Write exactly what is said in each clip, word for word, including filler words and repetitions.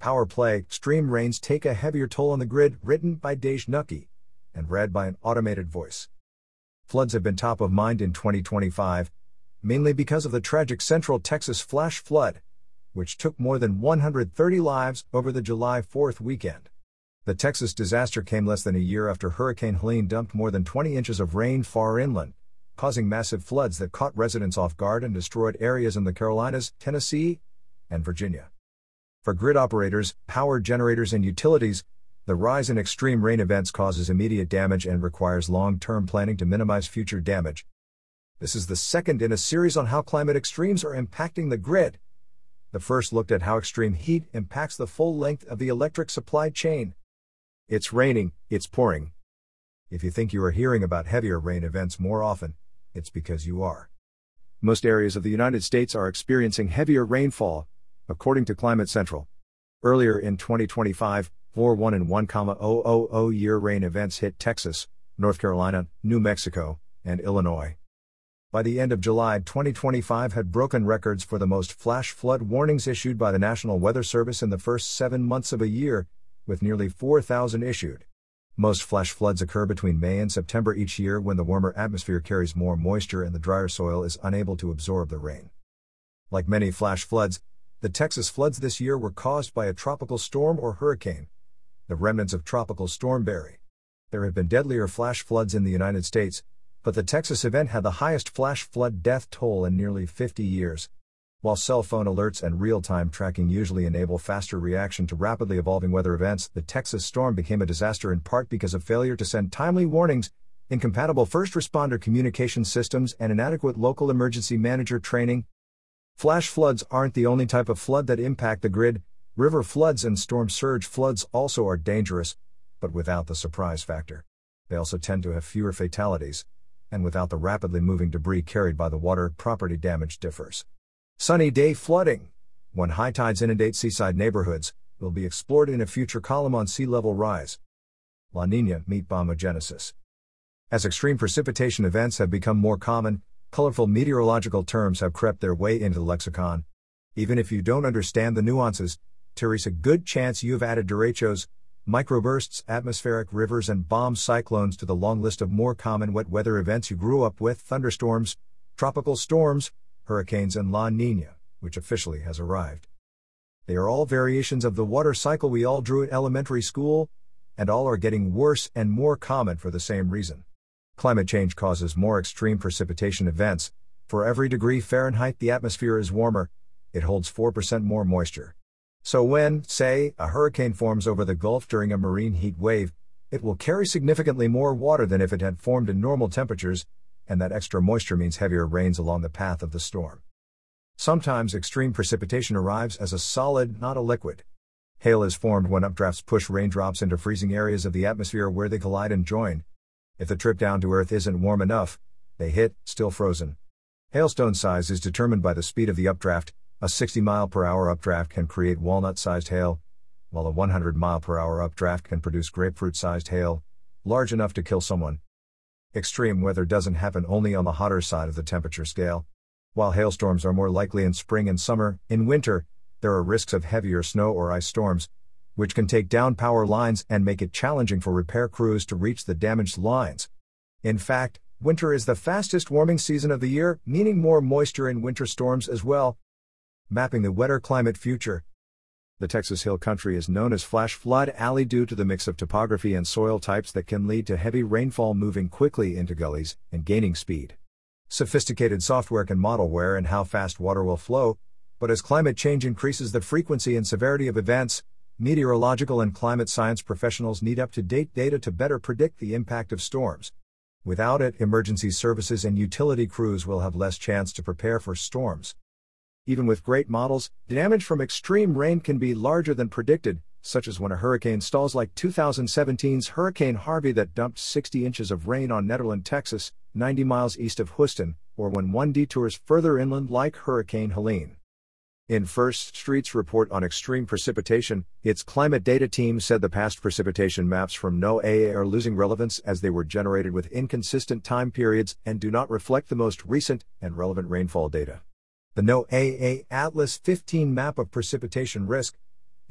Power Play, Extreme Rains Take a Heavier Toll on the Grid, written by Dej Nucky, and read by an automated voice. Floods have been top of mind in twenty twenty-five, mainly because of the tragic Central Texas flash flood, which took more than one hundred thirty lives over the July fourth weekend. The Texas disaster came less than a year after Hurricane Helene dumped more than twenty inches of rain far inland, causing massive floods that caught residents off guard and destroyed areas in the Carolinas, Tennessee, and Virginia. For grid operators, power generators and utilities, the rise in extreme rain events causes immediate damage and requires long-term planning to minimize future damage. This is the second in a series on how climate extremes are impacting the grid. The first looked at how extreme heat impacts the full length of the electric supply chain. It's raining, it's pouring. If you think you are hearing about heavier rain events more often, it's because you are. Most areas of the United States are experiencing heavier rainfall, according to Climate Central. Earlier in twenty twenty-five, four one and one thousand year rain events hit Texas, North Carolina, New Mexico, and Illinois. By the end of July, twenty twenty-five had broken records for the most flash flood warnings issued by the National Weather Service in the first seven months of a year, with nearly four thousand issued. Most flash floods occur between May and September each year when the warmer atmosphere carries more moisture and the drier soil is unable to absorb the rain. Like many flash floods, the Texas floods this year were caused by a tropical storm or hurricane, the remnants of Tropical Storm Barry. There have been deadlier flash floods in the United States, but the Texas event had the highest flash flood death toll in nearly fifty years. While cell phone alerts and real-time tracking usually enable faster reaction to rapidly evolving weather events, the Texas storm became a disaster in part because of failure to send timely warnings, incompatible first responder communication systems, and inadequate local emergency manager training. Flash floods aren't the only type of flood that impact the grid. River floods and storm surge floods also are dangerous, but without the surprise factor. They also tend to have fewer fatalities, and without the rapidly moving debris carried by the water, property damage differs. Sunny day flooding, when high tides inundate seaside neighborhoods, will be explored in a future column on sea level rise. La Niña, meet bombogenesis. As extreme precipitation events have become more common, colorful meteorological terms have crept their way into the lexicon. Even if you don't understand the nuances, there's a good chance you've added derechos, microbursts, atmospheric rivers, and bomb cyclones to the long list of more common wet weather events you grew up with: thunderstorms, tropical storms, hurricanes, and La Niña, which officially has arrived. They are all variations of the water cycle we all drew at elementary school, and all are getting worse and more common for the same reason. Climate change causes more extreme precipitation events. For every degree Fahrenheit the atmosphere is warmer, it holds four percent more moisture. So when, say, a hurricane forms over the Gulf during a marine heat wave, it will carry significantly more water than if it had formed in normal temperatures, and that extra moisture means heavier rains along the path of the storm. Sometimes extreme precipitation arrives as a solid, not a liquid. Hail is formed when updrafts push raindrops into freezing areas of the atmosphere where they collide and join. If the trip down to Earth isn't warm enough, they hit, still frozen. Hailstone size is determined by the speed of the updraft. A sixty mile per hour updraft can create walnut-sized hail, while a one hundred mile per hour updraft can produce grapefruit-sized hail, large enough to kill someone. Extreme weather doesn't happen only on the hotter side of the temperature scale. While hailstorms are more likely in spring and summer, in winter, there are risks of heavier snow or ice storms, which can take down power lines and make it challenging for repair crews to reach the damaged lines. In fact, winter is the fastest warming season of the year, meaning more moisture in winter storms as well. Mapping the wetter climate future. The Texas Hill Country is known as Flash Flood Alley due to the mix of topography and soil types that can lead to heavy rainfall moving quickly into gullies and gaining speed. Sophisticated software can model where and how fast water will flow, but as climate change increases the frequency and severity of events, meteorological and climate science professionals need up-to-date data to better predict the impact of storms. Without it, emergency services and utility crews will have less chance to prepare for storms. Even with great models, damage from extreme rain can be larger than predicted, such as when a hurricane stalls like two thousand seventeen's Hurricane Harvey that dumped sixty inches of rain on Nederland, Texas, ninety miles east of Houston, or when one detours further inland like Hurricane Helene. In First Street's report on extreme precipitation, its climate data team said the past precipitation maps from NOAA are losing relevance as they were generated with inconsistent time periods and do not reflect the most recent and relevant rainfall data. The NOAA Atlas fifteen map of precipitation risk,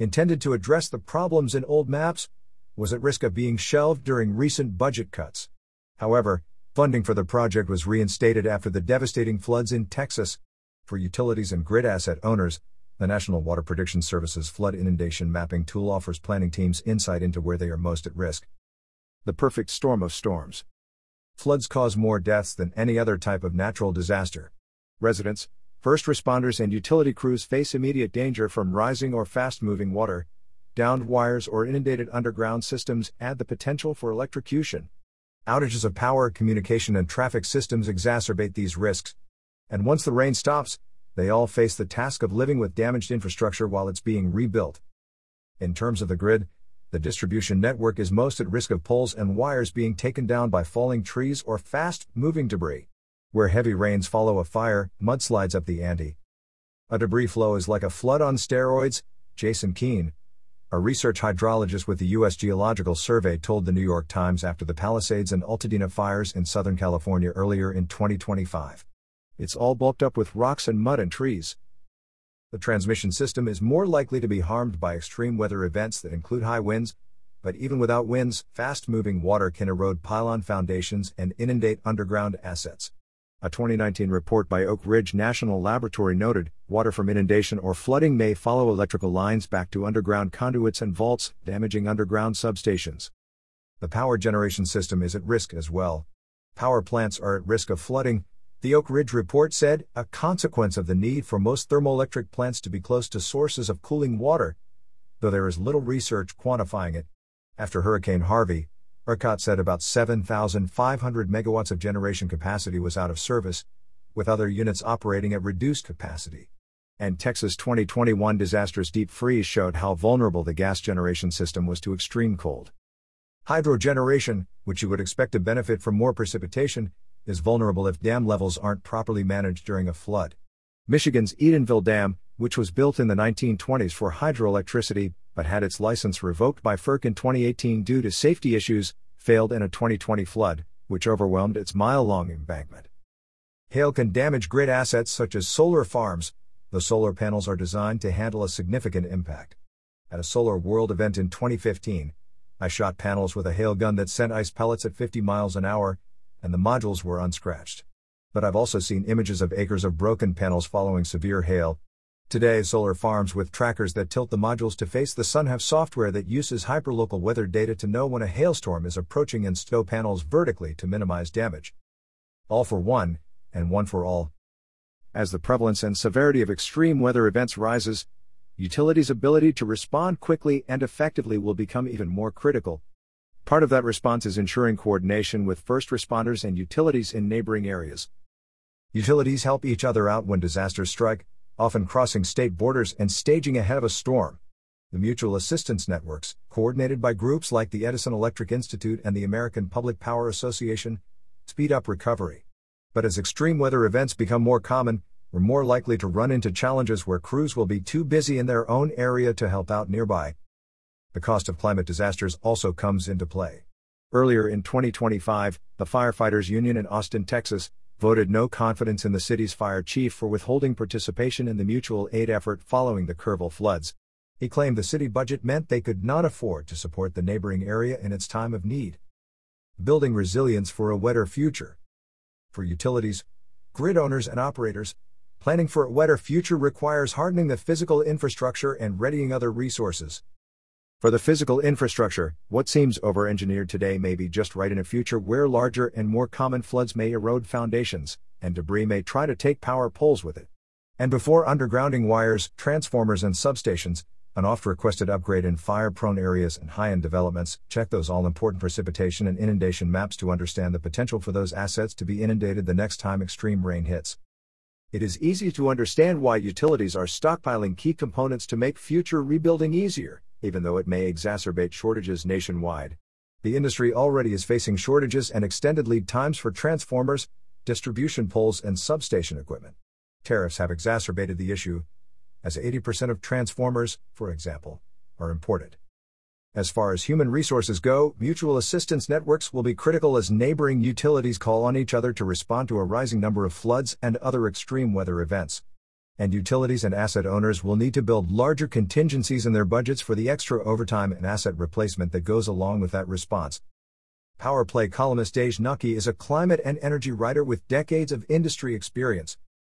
intended to address the problems in old maps, was at risk of being shelved during recent budget cuts. However, funding for the project was reinstated after the devastating floods in Texas. For utilities and grid asset owners, the National Water Prediction Service's flood inundation mapping tool offers planning teams insight into where they are most at risk. The perfect storm of storms. Floods cause more deaths than any other type of natural disaster. Residents, first responders, and utility crews face immediate danger from rising or fast-moving water. Downed wires or inundated underground systems add the potential for electrocution. Outages of power, communication, and traffic systems exacerbate these risks. And once the rain stops, they all face the task of living with damaged infrastructure while it's being rebuilt. In terms of the grid, the distribution network is most at risk of poles and wires being taken down by falling trees or fast-moving debris. Where heavy rains follow a fire, mudslides up the ante. A debris flow is like a flood on steroids, Jason Keene, a research hydrologist with the U S Geological Survey, told the New York Times after the Palisades and Altadena fires in Southern California earlier in twenty twenty-five. It's all bulked up with rocks and mud and trees. The transmission system is more likely to be harmed by extreme weather events that include high winds, but even without winds, fast-moving water can erode pylon foundations and inundate underground assets. A twenty nineteen report by Oak Ridge National Laboratory noted, water from inundation or flooding may follow electrical lines back to underground conduits and vaults, damaging underground substations. The power generation system is at risk as well. Power plants are at risk of flooding, the Oak Ridge report said, a consequence of the need for most thermoelectric plants to be close to sources of cooling water, though there is little research quantifying it. After Hurricane Harvey, ERCOT said about seven thousand five hundred megawatts of generation capacity was out of service, with other units operating at reduced capacity. And Texas' twenty twenty-one disastrous deep freeze showed how vulnerable the gas generation system was to extreme cold. Hydro generation, which you would expect to benefit from more precipitation, is vulnerable if dam levels aren't properly managed during a flood. Michigan's Edenville Dam, which was built in the nineteen twenties for hydroelectricity, but had its license revoked by FERC in twenty eighteen due to safety issues, failed in a twenty twenty flood, which overwhelmed its mile-long embankment. Hail can damage grid assets such as solar farms. The solar panels are designed to handle a significant impact. At a Solar World event in twenty fifteen, I shot panels with a hail gun that sent ice pellets at fifty miles an hour, and the modules were unscratched. But I've also seen images of acres of broken panels following severe hail. Today, solar farms with trackers that tilt the modules to face the sun have software that uses hyperlocal weather data to know when a hailstorm is approaching and stow panels vertically to minimize damage. All for one, and one for all. As the prevalence and severity of extreme weather events rises, utilities' ability to respond quickly and effectively will become even more critical. Part of that response is ensuring coordination with first responders and utilities in neighboring areas. Utilities help each other out when disasters strike, often crossing state borders and staging ahead of a storm. The mutual assistance networks, coordinated by groups like the Edison Electric Institute and the American Public Power Association, speed up recovery. But as extreme weather events become more common, we're more likely to run into challenges where crews will be too busy in their own area to help out nearby. The cost of climate disasters also comes into play. Earlier in twenty twenty-five, the Firefighters Union in Austin, Texas, voted no confidence in the city's fire chief for withholding participation in the mutual aid effort following the Kerrville floods. He claimed the city budget meant they could not afford to support the neighboring area in its time of need. Building resilience for a wetter future. For utilities, grid owners and operators, planning for a wetter future requires hardening the physical infrastructure and readying other resources. For the physical infrastructure, what seems over-engineered today may be just right in a future where larger and more common floods may erode foundations, and debris may try to take power poles with it. And before undergrounding wires, transformers and substations, an oft-requested upgrade in fire-prone areas and high-end developments, check those all-important precipitation and inundation maps to understand the potential for those assets to be inundated the next time extreme rain hits. It is easy to understand why utilities are stockpiling key components to make future rebuilding easier, even though it may exacerbate shortages nationwide. The industry already is facing shortages and extended lead times for transformers, distribution poles, and substation equipment. Tariffs have exacerbated the issue, as eighty percent of transformers, for example, are imported. As far as human resources go, mutual assistance networks will be critical as neighboring utilities call on each other to respond to a rising number of floods and other extreme weather events. And utilities and asset owners will need to build larger contingencies in their budgets for the extra overtime and asset replacement that goes along with that response. Power Play columnist Dej Nucky is a climate and energy writer with decades of industry experience.